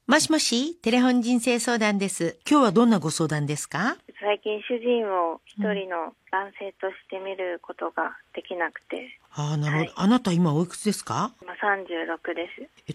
もしもし、テレフォン人生相談です。今日はどんなご相談ですか？ 最近主人を一人の男性として見ることができなくて、 なるほど。 はい、 あなた今おいくつですか？ 今36です。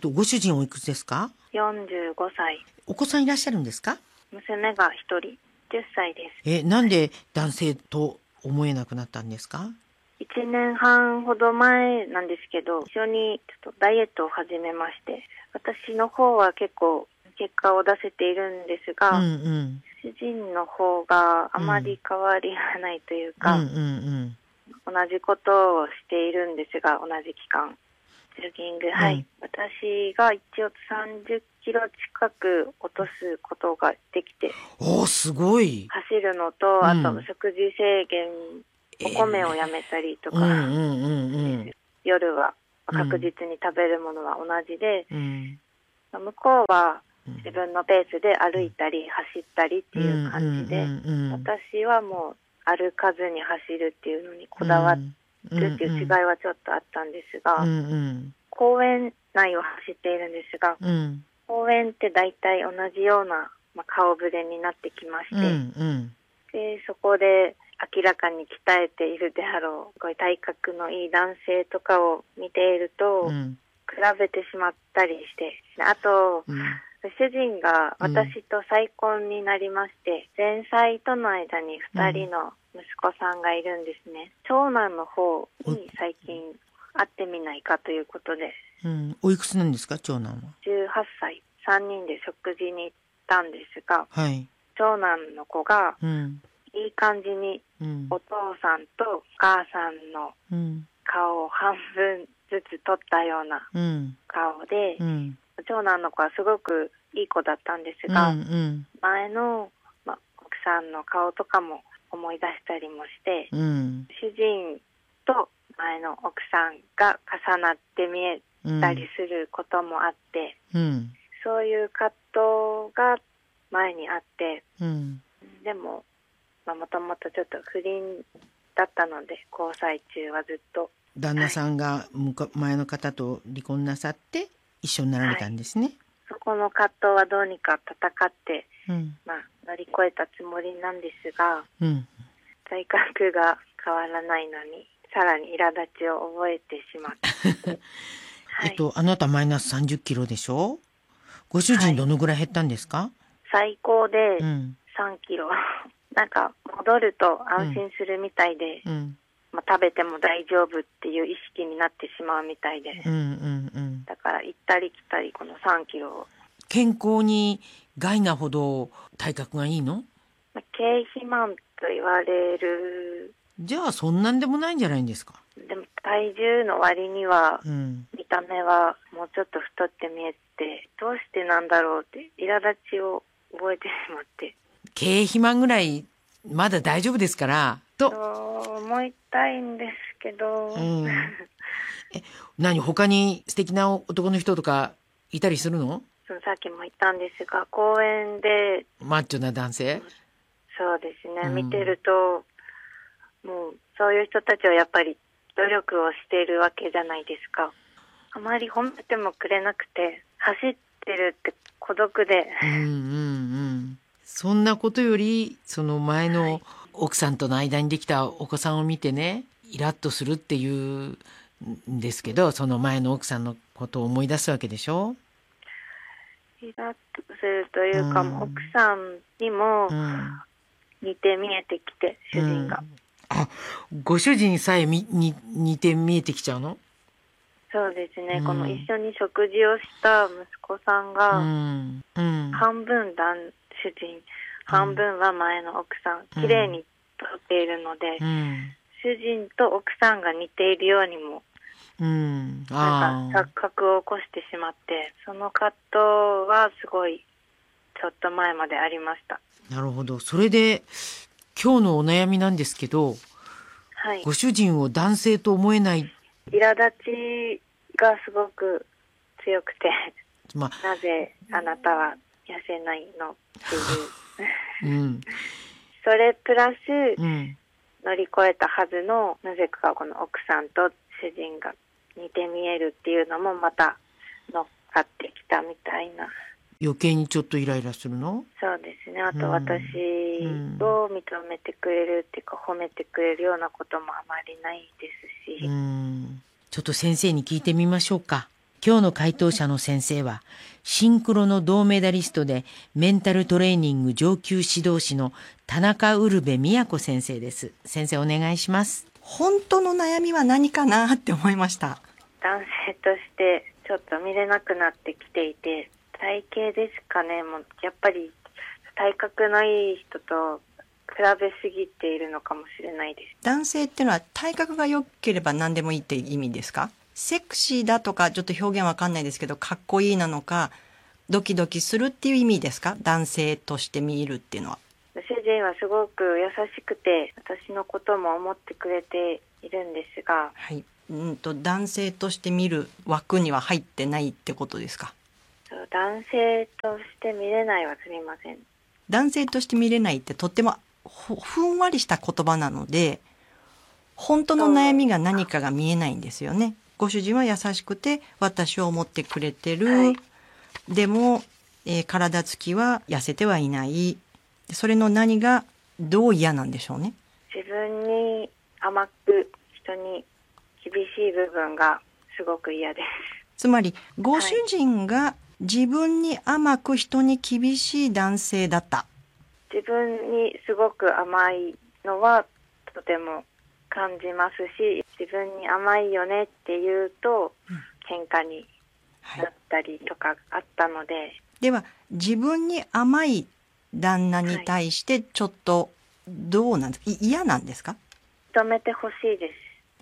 ご主人おいくつですか？ 45歳。 お子さんいらっしゃるんですか？ 娘が一人、10歳です。 なんで男性と思えなくなったんですか？ 1年半ほど前なんですけど、一緒にちょっとダイエットを始めまして、私の方は結構結果を出せているんですが、主人の方があまり変わりがないというか、同じことをしているんですが、同じ期間。ジョギング、はい。私が一応30キロ近く落とすことができて。 すごい。 走るのと、あと食事制限、お米をやめたりとか、夜は確実に食べるものは同じで、向こうは自分のペースで歩いたり走ったりっていう感じで、私はもう歩かずに走るっていうのにこだわるっていう違いはちょっとあったんですが、公園内を走っているんですが、公園って大体同じような、顔ぶれになってきまして、でそこで明らかに鍛えているであろうこういう体格のいい男性とかを見ていると、比べてしまったりして、あと、主人が私と再婚になりまして、前妻との間に2人の息子さんがいるんですね。長男の方に最近会ってみないかということで。 おいくつなんですか、長男は ？18歳。3人で食事に行ったんですが、 はい、 長男の子が、いい感じにお父さんとお母さんの顔を半分ずつ撮ったような顔で、長男の子はすごくいい子だったんですが、前の、奥さんの顔とかも思い出したりもして、主人と前の奥さんが重なって見えたりすることもあって、そういう葛藤が前にあって、でも、もともとちょっと不倫だったので、交際中はずっと旦那さんが前の方と離婚なさって一緒になられたんですね。 そこの葛藤はどうにか戦って、乗り越えたつもりなんですが、体格が変わらないのにさらに苛立ちを覚えてしまってあなたマイナス30キロでしょ？ご主人どのぐらい減ったんですか？ 最高で3キロ。なんか戻ると安心するみたいで、食べても大丈夫っていう意識になってしまうみたいで、だから行ったり来たりこの3キロを。 健康に害なほど体格がいいの？ 経肥満と言われる。 じゃあそんなんでもないんじゃないんですか？ でも体重の割には、見た目はもうちょっと太って見えて、どうしてなんだろうって苛立ちを覚えてしまって。 経肥満ぐらいまだ大丈夫ですからと思いたいんですけど、 他に素敵な男の人とかいたりするの？ さっきも言ったんですが、公園でマッチョな男性、 そうですね、見てるともうそういう人たちはやっぱり努力をしているわけじゃないですか。あまり褒めてもくれなくて、走ってるって孤独で、 そんなことよりその前の奥さんとの間にできたお子さんを見てね、イラッとするっていうんですけど、その前の奥さんのことを思い出すわけでしょ？ イラッとするというか、奥さんにも似て見えてきて、主人が。 ご主人さえ似て見えてきちゃうの？ そうですね、この一緒に食事をした息子さんが、半分主人、半分は前の奥さん、綺麗に撮っているので、主人と奥さんが似ているようにも、なんか錯覚を起こしてしまって、その葛藤はすごいちょっと前までありました。 なるほど。それで今日のお悩みなんですけど、ご主人を男性と思えない。 苛立ちがすごく強くて、なぜあなたは痩せないのっていう、それプラス、乗り越えたはずの、なぜかこの奥さんと主人が似て見えるっていうのもまた乗っかってきたみたいな。 余計にちょっとイライラするの？ そうですね。あと私を認めてくれるっていうか、褒めてくれるようなこともあまりないですし。 ちょっと先生に聞いてみましょうか。今日の回答者の先生は、シンクロの銅メダリストでメンタルトレーニング上級指導士の田中ウルベ美子先生です。先生お願いします。 本当の悩みは何かなって思いました。 男性としてちょっと見れなくなってきていて、体型ですかね。もうやっぱり体格のいい人と比べすぎているのかもしれないです。 男性っていうのは体格が良ければ何でもいいっていう意味ですか？セクシーだとかちょっと表現わかんないですけど、かっこいいなのかドキドキするっていう意味ですか？男性として見るっていうのは。 主人はすごく優しくて私のことも思ってくれているんですが、 はい、男性として見る枠には入ってないってことですか？ 男性として見れないはすみません。 男性として見れないってとってもふんわりした言葉なので、本当の悩みが何かが見えないんですよね。ご主人は優しくて私を思ってくれてる、はい、でも、体つきは痩せてはいない。それの何がどう嫌なんでしょうね。 自分に甘く人に厳しい部分がすごく嫌です。 つまりご主人が自分に甘く人に厳しい男性だった。 自分にすごく甘いのはとても感じますし、自分に甘いよねって言うと喧嘩になったりとかあったので、はい、 では自分に甘い旦那に対してちょっとどうなんですか？嫌なんですか？ 認めてほしいです。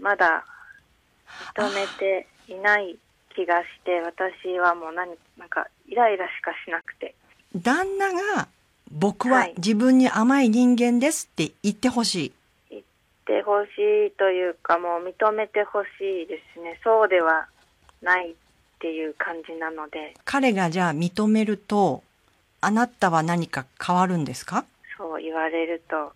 まだ認めていない気がして、私はもうなんかイライラしかしなくて。 旦那が僕は自分に甘い人間ですって言ってほしい。 言ってほしいというか、もう認めてほしいですね。そうではないっていう感じなので。 彼がじゃあ認めると、あなたは何か変わるんですか？ そう言われると。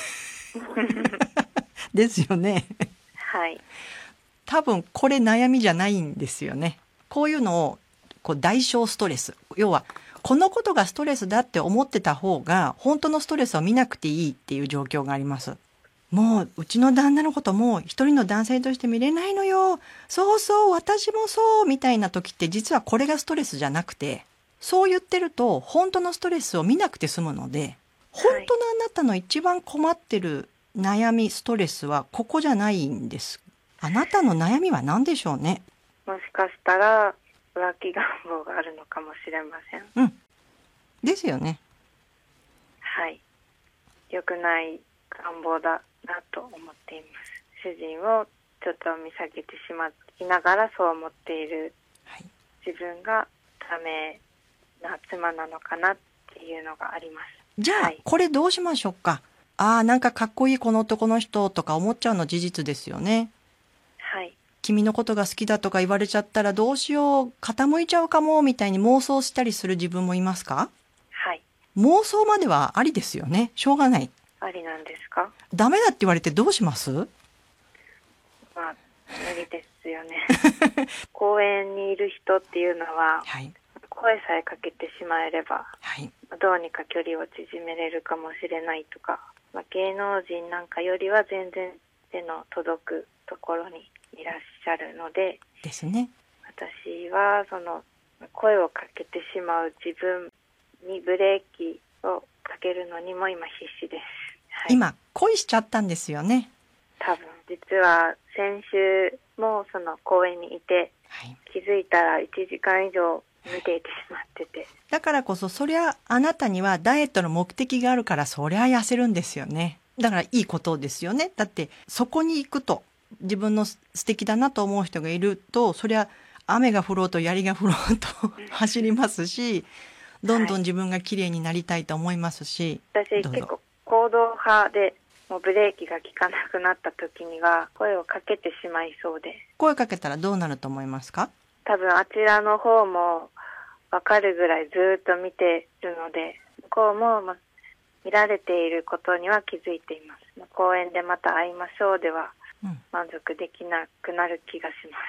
ですよね。 はい。 多分これ悩みじゃないんですよね。こういうのを代償ストレス。要はこのことがストレスだって思ってた方が本当のストレスを見なくていいっていう状況があります。もうちの旦那のことも一人の男性として見れないのよ。そうそう私もそうみたいな時って実はこれがストレスじゃなくて、そう言ってると本当のストレスを見なくて済むので、本当のあなたの一番困ってる悩みストレスはここじゃないんです。あなたの悩みは何でしょうね。 もしかしたら浮気願望があるのかもしれません。 うん。ですよね。 はい。良くない願望だなと思っています。主人をちょっと見下げてしまいながらそう思っている、はい、自分がダメな妻なのかなっていうのがあります。 じゃあ、はい、これどうしましょうか。なんかかっこいいこの男の人とか思っちゃうの事実ですよね。 はい。 君のことが好きだとか言われちゃったらどうしよう、傾いちゃうかもみたいに妄想したりする自分もいますか？ はい。 妄想まではありですよね。しょうがない。 ありなんですか？ ダメだって言われてどうします？ まあ、無理ですよね。公園にいる人っていうのは、はい、声さえかけてしまえれば、はい、どうにか距離を縮めれるかもしれないとか、芸能人なんかよりは全然手の届くところにいらっしゃるので、 ですね。 私はその声をかけてしまう自分にブレーキをかけるのにも今必死です。はい、 今恋しちゃったんですよね。 多分実は先週もその公園にいて、はい、気づいたら1時間以上見ていてしまってて、 だからこそそりゃあなたにはダイエットの目的があるからそりゃ痩せるんですよね。だからいいことですよね。だってそこに行くと自分の素敵だなと思う人がいると、そりゃ雨が降ろうと槍が降ろうと走りますし、どんどん自分が綺麗になりたいと思いますし、 はい、私結構行動派で、もうブレーキが効かなくなった時には声をかけてしまいそうで。 声かけたらどうなると思いますか？ 多分あちらの方も分かるぐらいずっと見てるので、向こうも見られていることには気づいています。公園でまた会いましょうでは満足できなくなる気がします。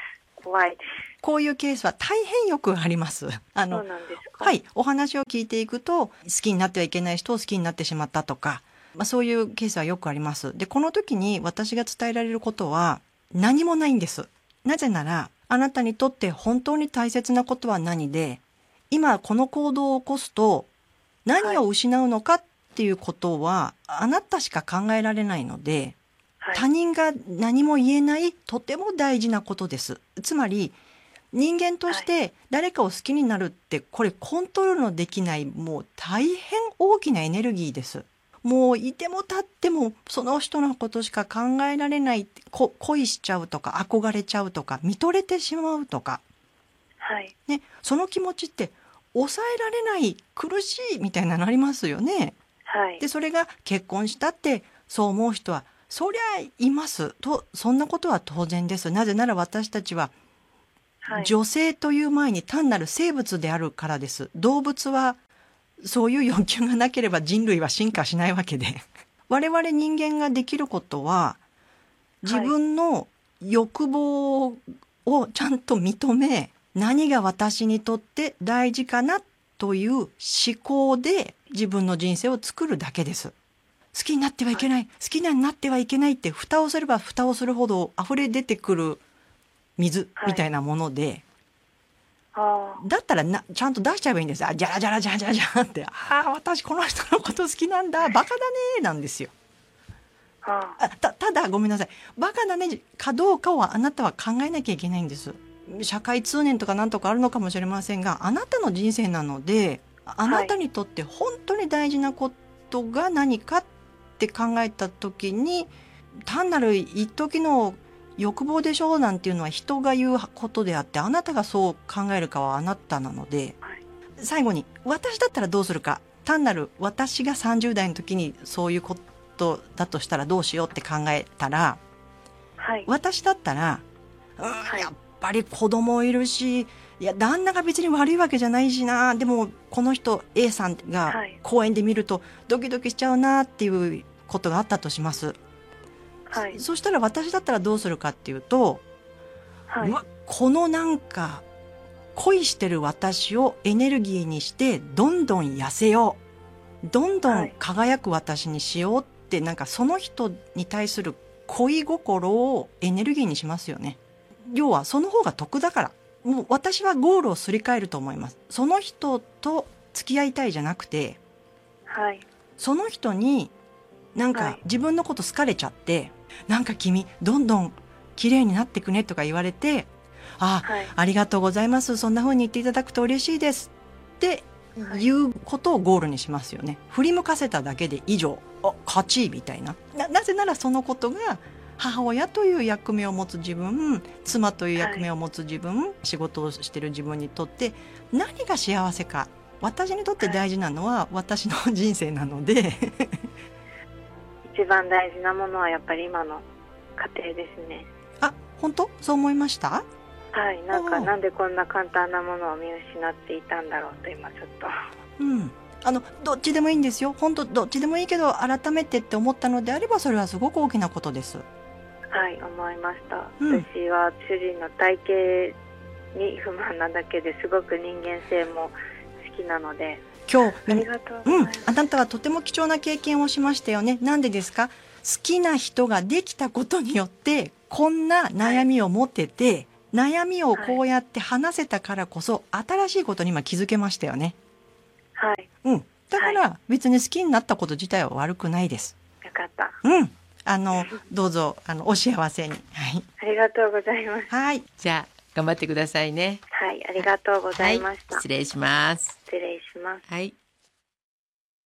怖いです。 こういうケースは大変よくあります。 そうなんですか？ はい。お話を聞いていくと、好きになってはいけない人を好きになってしまったとか、そういうケースはよくあります。で、この時に私が伝えられることは何もないんです。なぜなら、あなたにとって本当に大切なことは何で、今この行動を起こすと何を失うのかっていうことは、あなたしか考えられないので、他人が何も言えないとても大事なことです。つまり、人間として誰かを好きになるって、これコントロールのできない、もう大変大きなエネルギーです。もういても立ってもその人のことしか考えられない、恋しちゃうとか憧れちゃうとか見とれてしまうとか、 はいね、その気持ちって抑えられない、苦しいみたいなのありますよね。 はい、 でそれが結婚したってそう思う人はそりゃいますと、そんなことは当然です。なぜなら私たちは女性という前に単なる生物であるからです。動物はそういう欲求がなければ人類は進化しないわけで我々人間ができることは自分の欲望をちゃんと認め、何が私にとって大事かなという思考で自分の人生を作るだけです。好きになってはいけない、好きになってはいけないって蓋をすれば蓋をするほど溢れ出てくる水みたいなもので、だったらちゃんと出しちゃえばいいんです。じゃらじゃらじゃらじゃらじゃらって、私この人のこと好きなんだ、バカだねなんですよ。ただごめんなさい、バカだねかどうかはあなたは考えなきゃいけないんです。社会通念とかなんとかあるのかもしれませんが、あなたの人生なので、あなたにとって本当に大事なことが何かって考えた時に、単なる一時の欲望でしょうなんていうのは人が言うことであって、あなたがそう考えるかはあなたなので、最後に私だったらどうするか、単なる私が30代の時にそういうことだとしたらどうしようって考えたら、私だったら、やっぱり子供いるし、いや旦那が別に悪いわけじゃないしな、でもこの人 A さんが公園で見るとドキドキしちゃうなっていうことがあったとします。そしたら私だったらどうするかっていうと、このなんか恋してる私をエネルギーにしてどんどん痩せよう、どんどん輝く私にしようって、なんかその人に対する恋心をエネルギーにしますよね。要はその方が得だから、もう私はゴールをすり替えると思います。その人と付き合いたいじゃなくて、その人になんか自分のこと好かれちゃって、なんか君どんどん綺麗になってくねとか言われて、ありがとうございます、そんな風に言っていただくと嬉しいですっていうことをゴールにしますよね。振り向かせただけで以上、勝ちみたいな。なぜならそのことが母親という役目を持つ自分、妻という役目を持つ自分、仕事をしてる自分にとって何が幸せか、私にとって大事なのは私の人生なので一番大事なものはやっぱり今の家庭ですね。 本当そう思いました？ なんでこんな簡単なものを見失っていたんだろうと今ちょっと。 どっちでもいいんですよ。本当どっちでもいいけど、改めてって思ったのであればそれはすごく大きなことです。 思いました。私は主人の体型に不満なだけですごく人間性も好きなので。 今日ありがとうございます。 あなたはとても貴重な経験をしましたよね。なんでですか？好きな人ができたことによってこんな悩みを持ってて、悩みをこうやって話せたからこそ、新しいことに今気づけましたよね。だから別に好きになったこと自体は悪くないです。 よかった。 どうぞお幸せに。 ありがとうございます。 じゃあ頑張ってくださいね。 ありがとうございました。 失礼します。 失礼します。